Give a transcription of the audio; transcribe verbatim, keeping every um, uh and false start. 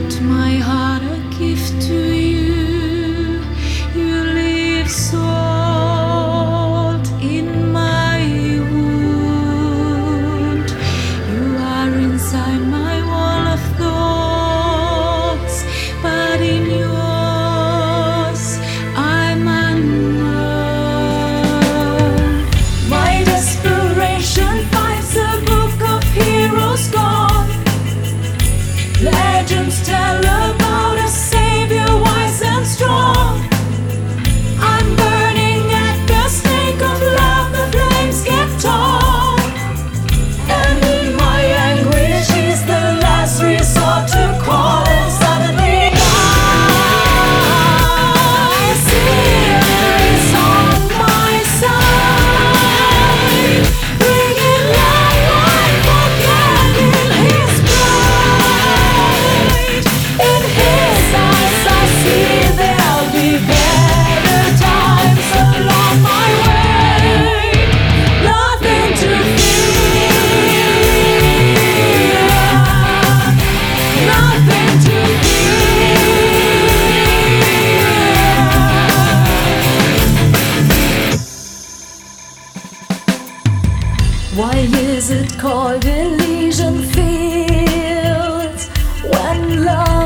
my heart a gift to you. You leave salt in my wound. You are inside my wall of thoughts, but in yours I'm unknown. My desperation finds a book of heroes gone. Legends tell about a savior wise and strong. I'm burning at the stake of love, the flames get torn. And in my anguish is the last resort to call. And suddenly I see is on my side, bringing light, light, forgetting his pride. In his eyes I see there'll be better times along my way. Nothing to fear, nothing to fear. Why is it called Elysian Fields when love